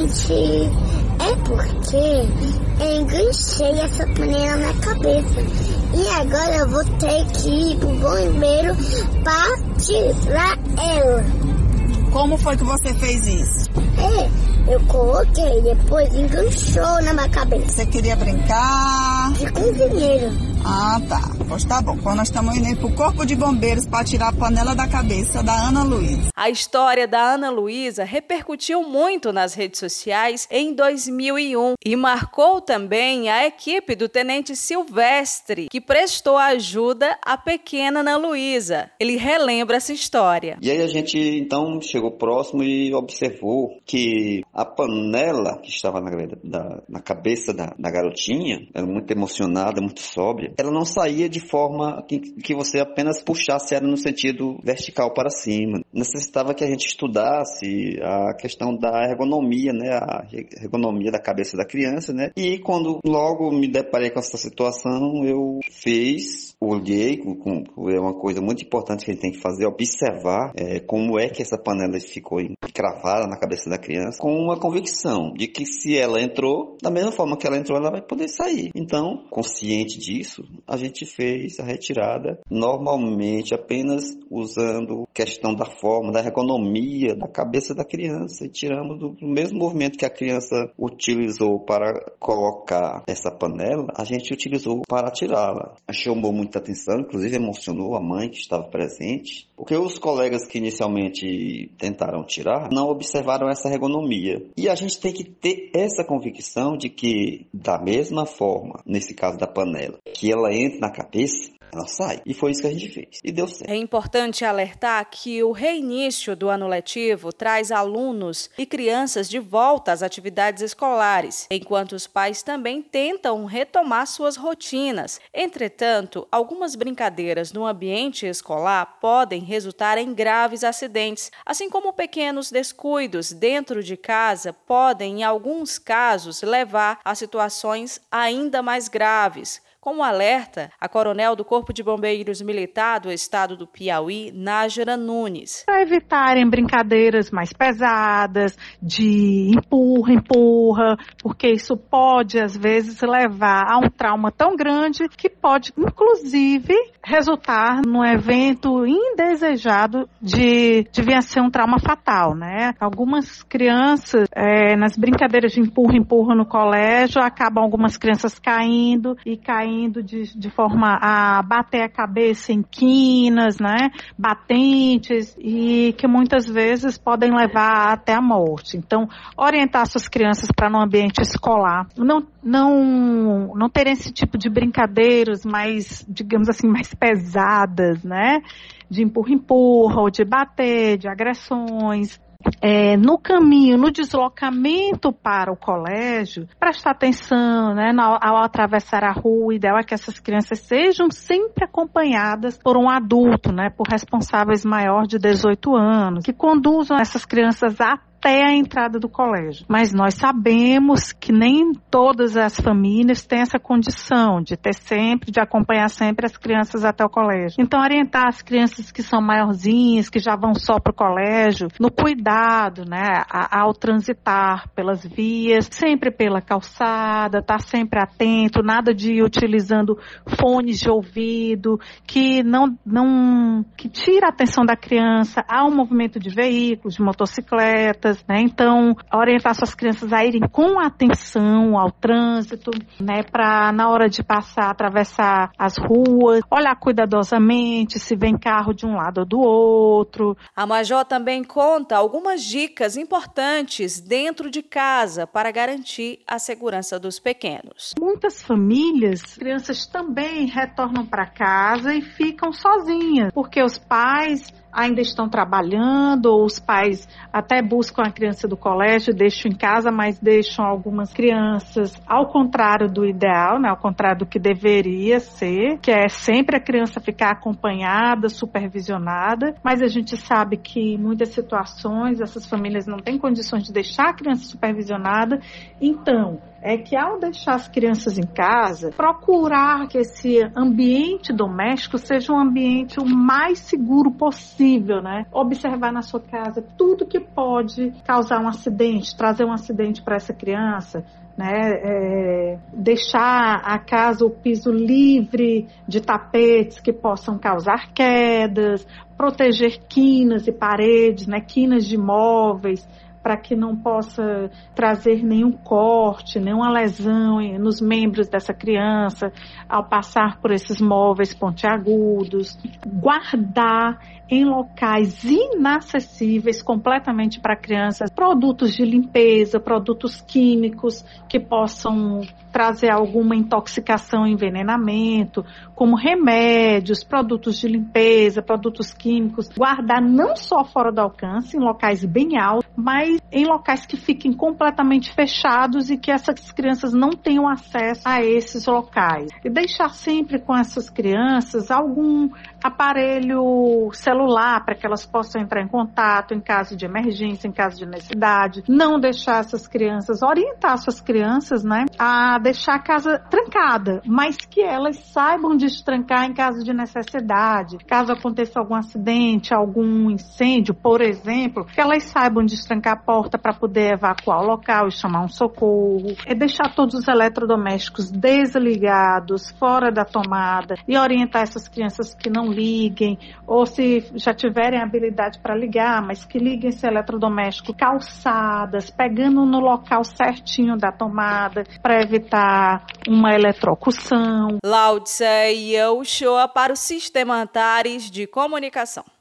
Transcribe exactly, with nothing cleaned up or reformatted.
gente, é porque eu enganchei essa panela na cabeça. E agora eu vou ter que ir pro bombeiro pra tirar ela. Como foi que você fez isso? É, eu coloquei, depois enganchou na minha cabeça. Você queria brincar? De cozinheiro. Ah, tá. Pois tá bom. Então nós estamos indo pro Corpo de Bombeiros para tirar a panela da cabeça da Ana Luísa. A história da Ana Luísa repercutiu muito nas redes sociais em dois mil e um e marcou também a equipe do Tenente Silvestre, que prestou ajuda à pequena Ana Luísa. Ele relembra essa história. E aí a gente então chegou próximo e observou que a panela que estava na, da, na cabeça da, da garotinha, era muito emocionada, muito sóbria, ela não saía de forma que, que você apenas puxasse ela no sentido vertical para cima. Necessitava que a gente estudasse a questão da ergonomia, né, a ergonomia da cabeça da criança, né, e quando logo me deparei com essa situação, eu fiz, olhei, com, com, é uma coisa muito importante que a gente tem que fazer, observar é, como é que essa panela ficou encravada na cabeça da criança, com uma convicção de que se ela entrou, da mesma forma que ela entrou, ela vai poder sair. Então, consciente disso, a gente fez a retirada normalmente apenas usando questão da forma, da ergonomia da cabeça da criança e tiramos do, do mesmo movimento que a criança utilizou para colocar essa panela, a gente utilizou para tirá-la. Chamou muita atenção, inclusive emocionou a mãe que estava presente, porque os colegas que inicialmente tentaram tirar não observaram essa ergonomia. E a gente tem que ter essa convicção de que, da mesma forma, nesse caso da panela, que ela entra na cabeça, ela sai. E foi isso que a gente fez. E deu certo. É importante alertar que o reinício do ano letivo traz alunos e crianças de volta às atividades escolares, enquanto os pais também tentam retomar suas rotinas. Entretanto, algumas brincadeiras no ambiente escolar podem resultar em graves acidentes, assim como pequenos descuidos dentro de casa podem, em alguns casos, levar a situações ainda mais graves. Como alerta a coronel do Corpo de Bombeiros Militar do estado do Piauí, Nájera Nunes. Para evitarem brincadeiras mais pesadas, de empurra, empurra, porque isso pode, às vezes, levar a um trauma tão grande que pode, inclusive, resultar num evento indesejado de, de vir a ser um trauma fatal, né? Algumas crianças, é, nas brincadeiras de empurra, empurra no colégio, acabam algumas crianças caindo e caindo indo de, de forma a bater a cabeça em quinas, né, batentes, e que muitas vezes podem levar até a morte. Então, orientar suas crianças para no ambiente escolar, não, não, não terem esse tipo de brincadeiras mais, digamos assim, mais pesadas, né, de empurra-empurra, ou de bater, de agressões. É, no caminho, no deslocamento para o colégio, prestar atenção, né, ao, ao atravessar a rua. O ideal é que essas crianças sejam sempre acompanhadas por um adulto, né, por responsáveis maiores de dezoito anos, que conduzam essas crianças a até a entrada do colégio. Mas nós sabemos que nem todas as famílias têm essa condição de ter sempre, de acompanhar sempre as crianças até o colégio. Então, orientar as crianças que são maiorzinhas, que já vão só para o colégio, no cuidado, né, ao transitar pelas vias, sempre pela calçada, estar sempre atento, nada de ir utilizando fones de ouvido, que não, não, que tira a atenção da criança ao movimento de veículos, de motocicletas, né? Então, orientar suas crianças a irem com atenção ao trânsito, né? Para, na hora de passar, atravessar as ruas, olhar cuidadosamente se vem carro de um lado ou do outro. A Major também conta algumas dicas importantes dentro de casa para garantir a segurança dos pequenos. Muitas famílias, crianças também retornam para casa e ficam sozinhas, porque os pais ainda estão trabalhando, ou os pais até buscam a criança do colégio, deixam em casa, mas deixam algumas crianças ao contrário do ideal, né, ao contrário do que deveria ser, que é sempre a criança ficar acompanhada, supervisionada, mas a gente sabe que em muitas situações essas famílias não têm condições de deixar a criança supervisionada, então é que ao deixar as crianças em casa, procurar que esse ambiente doméstico seja um ambiente o mais seguro possível, né? Observar na sua casa tudo que pode causar um acidente, trazer um acidente para essa criança, né? É, deixar a casa, o piso livre de tapetes que possam causar quedas, proteger quinas e paredes, né? Quinas de móveis, para que não possa trazer nenhum corte, nenhuma lesão nos membros dessa criança ao passar por esses móveis pontiagudos. Guardar em locais inacessíveis completamente para crianças produtos de limpeza, produtos químicos que possam trazer alguma intoxicação e envenenamento, como remédios, produtos de limpeza, produtos químicos. Guardar não só fora do alcance, em locais bem altos, mas em locais que fiquem completamente fechados e que essas crianças não tenham acesso a esses locais. E deixar sempre com essas crianças algum aparelho celular para que elas possam entrar em contato em caso de emergência, em caso de necessidade. Não deixar essas crianças, orientar suas crianças, né, a deixar a casa trancada, mas que elas saibam destrancar em caso de necessidade. Caso aconteça algum acidente, algum incêndio, por exemplo, que elas saibam destrancar a porta para poder evacuar o local e chamar um socorro. É deixar todos os eletrodomésticos desligados, fora da tomada, e orientar essas crianças que não liguem, ou se já tiverem habilidade para ligar, mas que liguem esse eletrodoméstico calçadas, pegando no local certinho da tomada, para evitar uma eletrocução. Laudsa Yoshua para o Sistema Antares de Comunicação.